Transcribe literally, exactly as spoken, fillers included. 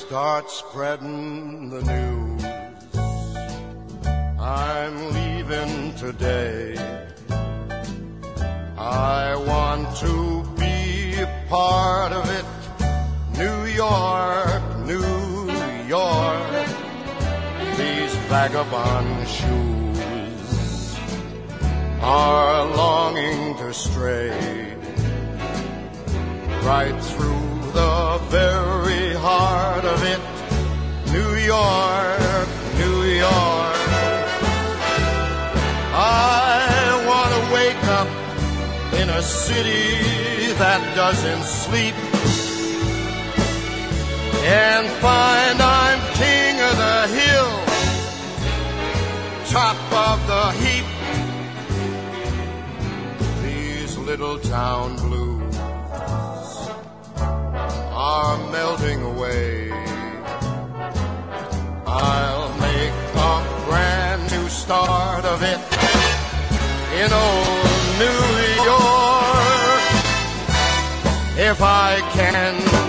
start spreading the news. I'm leaving today. I want to be a part of it. New York, New York, these vagabond shoes are longing to stray right through the very heart of it. New York, New York, I want to wake up in a city that doesn't sleep and find I'm king of the hill, top of the heap. These little town blues are melting away. I'll make a brand new start of it in old New York if I can